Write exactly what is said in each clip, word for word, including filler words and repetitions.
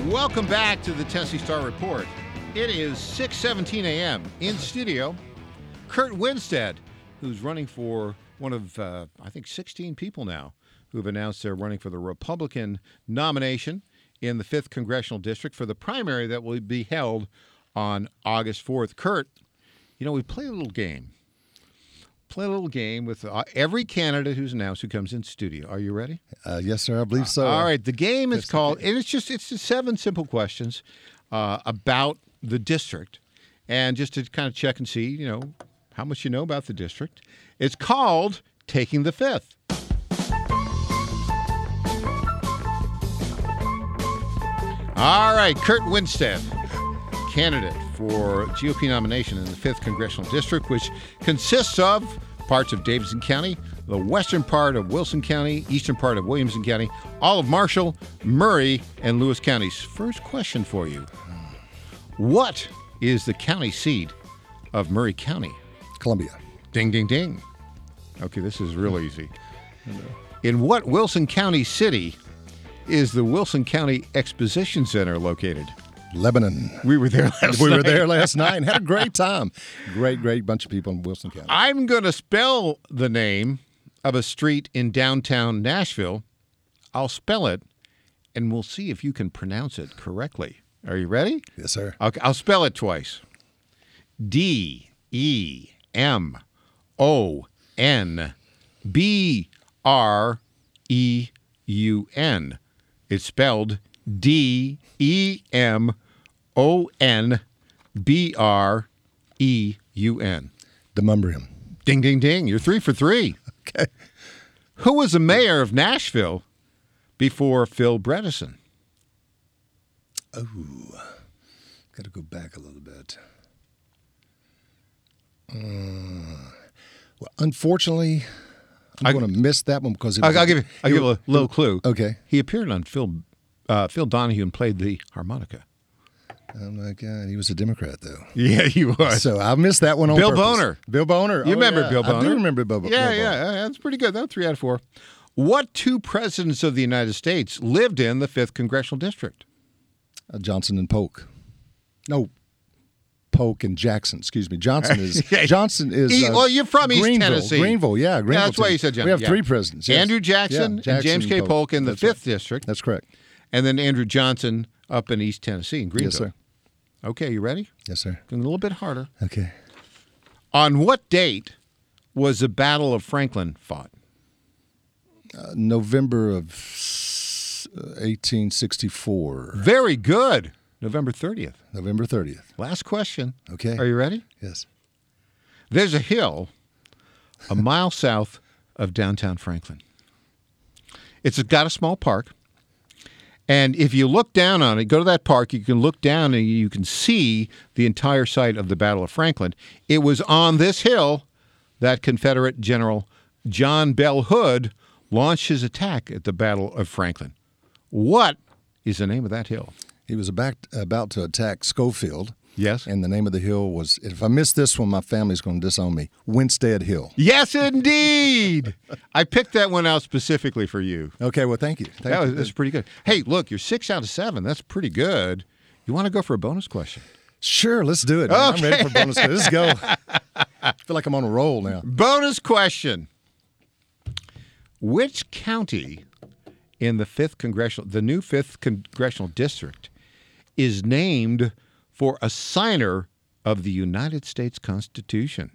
Welcome back to the Tennessee Star Report. It is six seventeen a.m. in studio. Kurt Winstead, who's running for one of, uh, I think, sixteen people now who have announced they're running for the Republican nomination in the fifth Congressional District for the primary that will be held on August fourth. Kurt, you know, we play a little game. Play a little game with uh, every candidate who's announced who comes in studio. Are you ready? Uh, yes, sir. I believe so. Uh, all right. The game is called, and it's just it's just seven simple questions uh, about the district, and just to kind of check and see, you know, how much you know about the district. It's called Taking the Fifth. All right, Kurt Winstead, candidate for G O P nomination in the fifth Congressional District, which consists of parts of Davidson County, the western part of Wilson County, eastern part of Williamson County, all of Marshall, Murray, and Lewis counties. First question for you. What is the county seat of Murray County? Columbia. Ding, ding, ding. Okay, this is real easy. In what Wilson County city is the Wilson County Exposition Center located? Lebanon. We were there last we night. were there last night and had a great time. Great, great bunch of people in Wilson County. I'm going to spell the name of a street in downtown Nashville. I'll spell it, and we'll see if you can pronounce it correctly. Are you ready? Yes, sir. Okay, I'll spell it twice. D E M O N B R E U N. It's spelled D E M O N B R E U N. Demonbreun. Ding, ding, ding. You're three for three. Okay. Who was the mayor of Nashville before Phil Bredesen? Oh, got to go back a little bit. Uh, well, unfortunately, I'm going to miss that one because it I'll, was, I'll give you. I'll it, give you a little clue. Okay. He appeared on Phil uh, Phil Donahue and played the harmonica. Oh my God, he was a Democrat though. Yeah, he was. So I missed that one on Bill purpose. Boner. Bill Boner. You Oh, remember yeah. Bill Boner? I do remember Bill, yeah, Bill Boner. Yeah, yeah. That's pretty good. That was three out of four. What two presidents of the United States lived in the fifth Congressional District? Uh, Johnson and Polk. No, Polk and Jackson. Excuse me. Johnson is Johnson is. He, uh, well, you're from East Greenville. Tennessee. Greenville, yeah, Greenville. Yeah, that's why you Tennessee. said Johnson. We have yeah. three presidents. Yes. Andrew Jackson, yeah, Jackson and James K. Polk. Polk in the That's fifth right. District. That's correct. And then Andrew Johnson up in East Tennessee in Greenville. Yes, sir. Okay, you ready? Yes, sir. A little bit harder. Okay. On what date was the Battle of Franklin fought? Uh, November of eighteen sixty-four. Very good. November thirtieth. November thirtieth. Last question. Okay. Are you ready? Yes. There's a hill a mile south of downtown Franklin. It's got a small park. And if you look down on it, go to that park, you can look down and you can see the entire site of the Battle of Franklin. It was on this hill that Confederate General John Bell Hood launched his attack at the Battle of Franklin. What is the name of that hill? He was about, about to attack Schofield. Yes. And the name of the hill was, if I miss this one, my family's going to disown me, Winstead Hill. Yes, indeed. I picked that one out specifically for you. Okay, well, thank you. Thank that was, you. that's pretty good. Hey, look, you're six out of seven. That's pretty good. You want to go for a bonus question? Sure, let's do it. Man. Okay. I'm ready for a bonus question. Let's go. I feel like I'm on a roll now. Bonus question. Which county in the fifth congressional, the new fifth Congressional District, is named for a signer of the United States Constitution?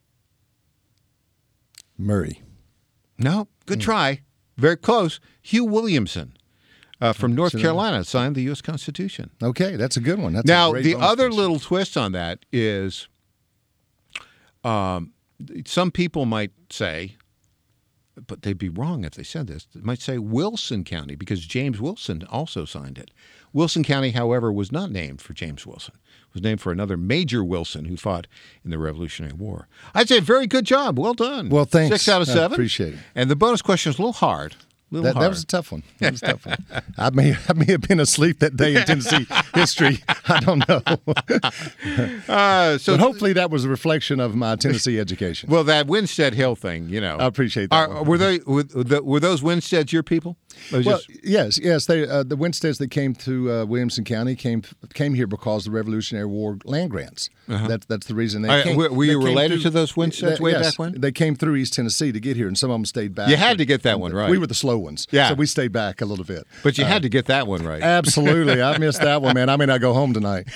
Murray. No, good mm. try. Very close. Hugh Williamson uh, from North Carolina signed the U S Constitution. Okay, that's a good one. That's now, a great the bonus other question. little twist on that is um, some people might say, but they'd be wrong if they said this, they might say Wilson County because James Wilson also signed it. Wilson County, however, was not named for James Wilson. It was named for another Major Wilson who fought in the Revolutionary War. I'd say very good job. Well done. Well, thanks. Six out of seven. I appreciate it. And the bonus question is a little hard. Little That, hard. that was a tough one. That was a tough one. I may, I may have been asleep that day in Tennessee history. I don't know. uh, so but hopefully that was a reflection of my Tennessee education. Well, that Winstead Hill thing, you know. I appreciate that. Are, were they were, the, were those Winsteads your people? Well, just... yes, yes. They uh, the Winsteads that came to uh, Williamson County came came here because of the Revolutionary War land grants. Uh-huh. That's that's the reason they uh, came. Were, were you related through, to those Winsteads way yes, back when? They came through East Tennessee to get here, and some of them stayed back. You had to get that one right. We were the slow ones, yeah. So we stayed back a little bit. But you uh, had to get that one right. Absolutely, I missed that one, man. I may not go home tonight.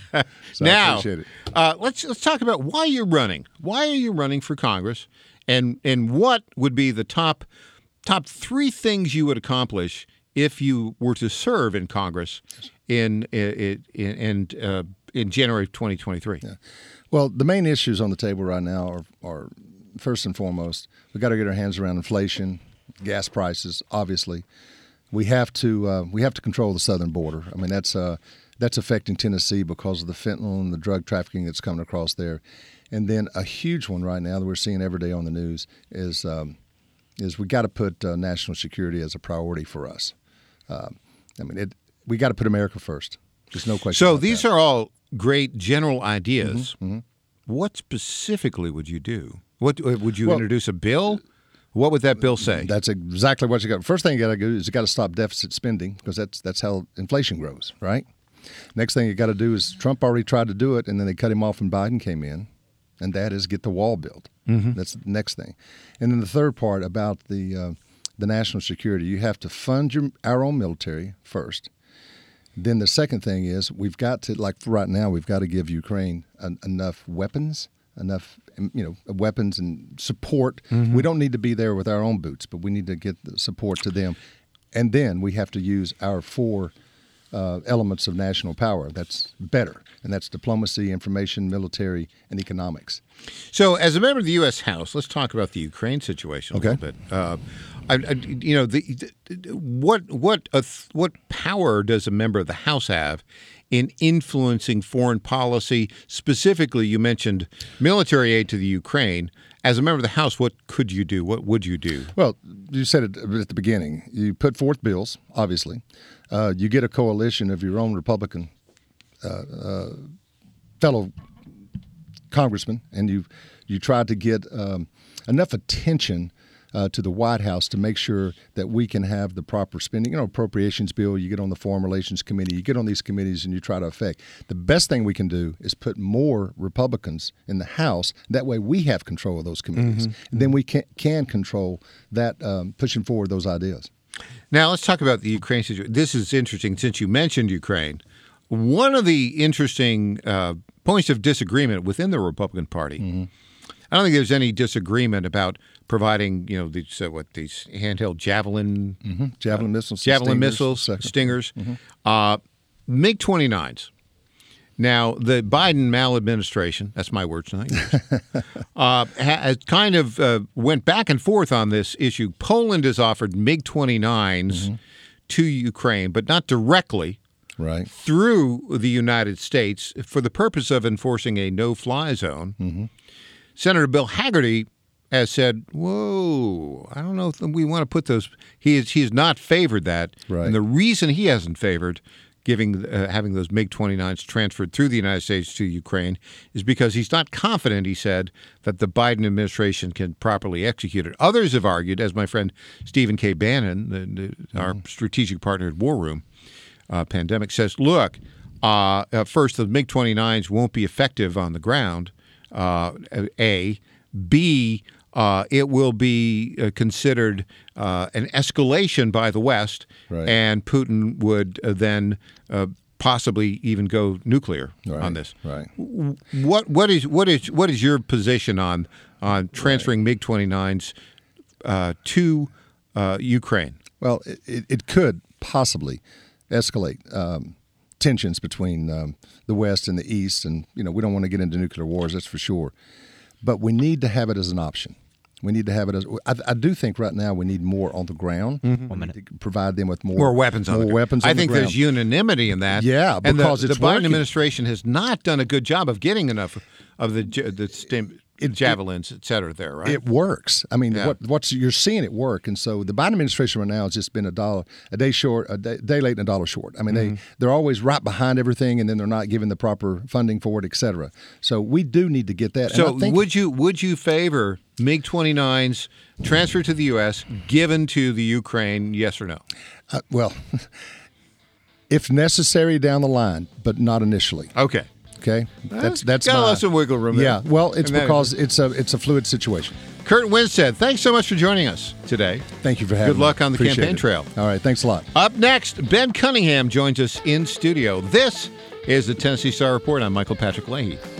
So now, I appreciate it. Uh, let's let's talk about why you're running. Why are you running for Congress, and and what would be the top top three things you would accomplish if you were to serve in Congress in in in, uh, in January of twenty twenty-three? Yeah. Well, the main issues on the table right now are, are first and foremost, we've got to get our hands around inflation, gas prices. Obviously, we have to uh, we have to control the southern border. I mean, that's uh, that's affecting Tennessee because of the fentanyl and the drug trafficking that's coming across there. And then a huge one right now that we're seeing every day on the news is um, is we got to put uh, national security as a priority for us. Uh, I mean, it, we got to put America first. There's no question. So about these that. are all great general ideas. Mm-hmm, mm-hmm. What specifically would you do? What would you well, introduce a bill? What would that bill say? That's exactly what you got. First thing you got to do is you got to stop deficit spending because that's that's how inflation grows, right? Next thing you got to do is Trump already tried to do it, and then they cut him off when Biden came in, and that is get the wall built. Mm-hmm. That's the next thing. And then the third part about the uh, the national security, you have to fund your our own military first. Then the second thing is we've got to, like for right now, we've got to give Ukraine an, enough weapons, enough you know weapons and support. Mm-hmm. We don't need to be there with our own boots, but we need to get the support to them. And then we have to use our four uh, elements of national power. That's better, and that's diplomacy, information, military, and economics. So, as a member of the U S House, let's talk about the Ukraine situation a okay. little bit. Uh, I, I, you know, the, the, what what uh, what power does a member of the House have in influencing foreign policy? Specifically, you mentioned military aid to the Ukraine. As a member of the House, what could you do? What would you do? Well, you said it at the beginning. You put forth bills, obviously. Uh, you get a coalition of your own Republican uh, uh, fellow congressmen, and you you try to get um, enough attention uh, to the White House to make sure that we can have the proper spending. You know, appropriations bill, you get on the Foreign Relations Committee, you get on these committees and you try to affect. The best thing we can do is put more Republicans in the House. That way we have control of those committees. Mm-hmm. And then we can, can control that, um, pushing forward those ideas. Now, let's talk about the Ukraine situation. This is interesting since you mentioned Ukraine. One of the interesting uh, points of disagreement within the Republican Party, mm-hmm. I don't think there's any disagreement about providing, you know, these uh, what these handheld javelin, mm-hmm. javelin uh, missiles, javelin stingers, missiles, second. stingers, mm-hmm. uh, MiG twenty-nines. Now, the Biden maladministration, that's my words, not yours, uh, has kind of uh, went back and forth on this issue. Poland has offered MiG twenty-nines mm-hmm. to Ukraine, but not directly. Right. Through the United States for the purpose of enforcing a no-fly zone. Mm-hmm. Senator Bill Hagerty has said, whoa, I don't know if we want to put those. He is, he has not favored that. Right. And the reason he hasn't favored giving uh, having those MiG twenty-nines transferred through the United States to Ukraine is because he's not confident, he said, that the Biden administration can properly execute it. Others have argued, as my friend Stephen K. Bannon, the, the, mm-hmm. our strategic partner at War Room, Uh, pandemic says, look, uh, uh, first, the MiG twenty-nines won't be effective on the ground, uh, A. B, uh, it will be uh, considered uh, an escalation by the West, right. and Putin would uh, then uh, possibly even go nuclear right. on this. Right. What what is what is what is your position on on transferring right. MiG twenty-nines uh, to uh, Ukraine? Well, it, it could possibly escalate um, tensions between um, the West and the East, and you know we don't want to get into nuclear wars, that's for sure. But we need to have it as an option. We need to have it as. I, I do think right now we need more on the ground. Mm-hmm. One minute. To provide them with more more weapons. More on the weapons. I on think the ground. there's unanimity in that. Yeah, and because the, it's the Biden working. administration has not done a good job of getting enough of the the stim, It- javelins, et cetera, there, right? It works. I mean, Yeah. what what's you're seeing it work, and so the Biden administration right now has just been a dollar a day short, a day, day late, and a dollar short. I mean, Mm-hmm. they they're always right behind everything, and then they're not giving the proper funding for it, et cetera. So we do need to get that. so and I think, would you would you favor MiG twenty-nines transferred to the U S, given to the Ukraine, yes or no? uh, well, if necessary down the line, but not initially. Okay. Okay, that's that's Gotta my, let some wiggle room there. Yeah, well, it's And that- because it's a it's a fluid situation. Kurt Winstead, thanks so much for joining us today. Thank you for having me. Good luck on the Appreciate campaign it. trail. All right, thanks a lot. Up next, Ben Cunningham joins us in studio. This is the Tennessee Star Report. I'm Michael Patrick Leahy.